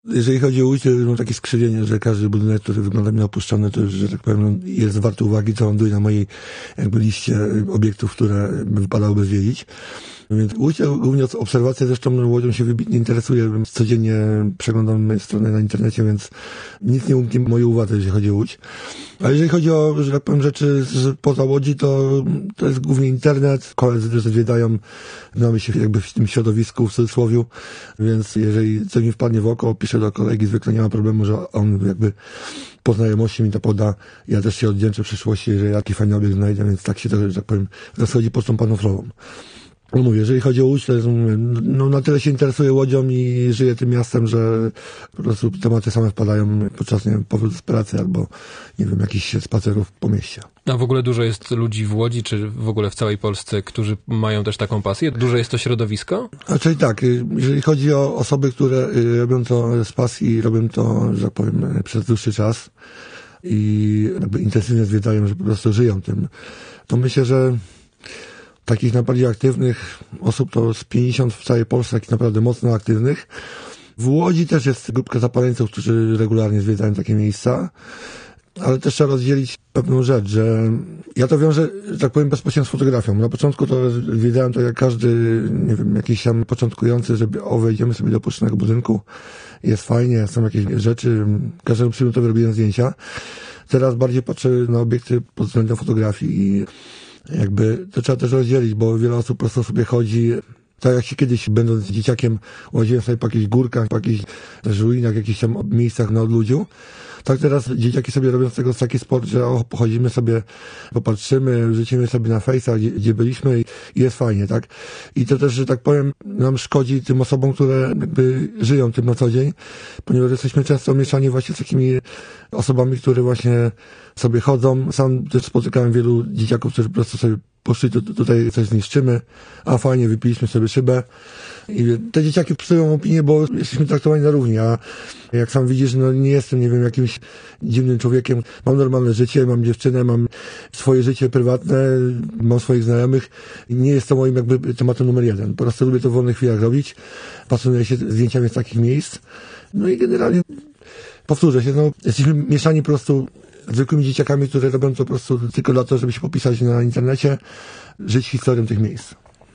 Jeżeli chodzi o Łódź, to mam takie skrzywienie, że każdy budynek, który wygląda mi opuszczony, to już, że tak powiem, jest wart uwagi, co ląduje na mojej jakby liście obiektów, które wypadałoby zwiedzić. Więc Łódź, głównie obserwacja, zresztą Łodzią się wybitnie interesuję. Codziennie przeglądam stronę na internecie, więc nic nie umknie mojej uwadze, jeżeli chodzi o Łódź. A jeżeli chodzi o, że tak powiem, rzeczy poza Łodzi, to jest głównie internet. Koledzy też zwiedzają, znamy się jakby w tym środowisku, w cudzysłowiu, więc jeżeli coś mi wpadnie w oko, piszę do kolegi, zwykle nie ma problemu, że on jakby po znajomości mi to poda. Ja też się odwdzięczę w przyszłości, że jaki fajny obiekt znajdę, więc tak się to, że tak powiem, rozchodzi pocztą panoflową. No mówię, jeżeli chodzi o Łódź, to jest, no na tyle się interesuję Łodzią i żyję tym miastem, że po prostu tematy same wpadają podczas, nie wiem, powrotu z pracy albo, nie wiem, jakichś spacerów po mieście. A w ogóle dużo jest ludzi w Łodzi, czy w ogóle w całej Polsce, którzy mają też taką pasję? Duże jest to środowisko? Znaczy tak, jeżeli chodzi o osoby, które robią to z pasji i robią to, że tak powiem, przez dłuższy czas i jakby intensywnie zwiedzają, że po prostu żyją tym, to myślę, że takich najbardziej aktywnych osób to z 50 w całej Polsce, takich naprawdę mocno aktywnych. W Łodzi też jest grupka zapaleńców, którzy regularnie zwiedzają takie miejsca, ale też trzeba rozdzielić pewną rzecz, że ja to wiążę, że tak powiem, bezpośrednio z fotografią. Na początku to zwiedzałem to jak każdy, nie wiem, jakiś tam początkujący, żeby wejdziemy sobie do opuszczonego budynku, jest fajnie, są jakieś rzeczy, każdemu przyjmutowi robiłem zdjęcia. Teraz bardziej patrzę na obiekty pod względem fotografii i jakby to trzeba też rozdzielić, bo wiele osób po prostu sobie chodzi, tak jak się kiedyś, będąc dzieciakiem, łaziłem sobie po jakichś górkach, po jakichś ruinach, jakichś tam miejscach na odludziu. Tak teraz dzieciaki sobie robią z tego taki sport, że pochodzimy sobie, popatrzymy, rzucimy sobie na Face'a, gdzie byliśmy i jest fajnie, tak? I to też, że tak powiem, nam szkodzi tym osobom, które jakby żyją tym na co dzień, ponieważ jesteśmy często mieszani właśnie z takimi osobami, które właśnie sobie chodzą. Sam też spotykałem wielu dzieciaków, którzy po prostu sobie poszli, tutaj coś zniszczymy, a fajnie, wypiliśmy sobie szybę. I te dzieciaki psują opinię, bo jesteśmy traktowani na równi, a jak sam widzisz, no nie jestem, nie wiem, jakimś dziwnym człowiekiem. Mam normalne życie, mam dziewczynę, mam swoje życie prywatne, mam swoich znajomych. Nie jest to moim jakby tematem numer jeden. Po prostu lubię to w wolnych chwilach robić. Pasjonuję się zdjęciami z takich miejsc. No i generalnie powtórzę się, no jesteśmy mieszani po prostu zwykłymi dzieciakami, które robią to po prostu tylko dlatego, żeby się popisać na internecie, żyć historią tych miejsc.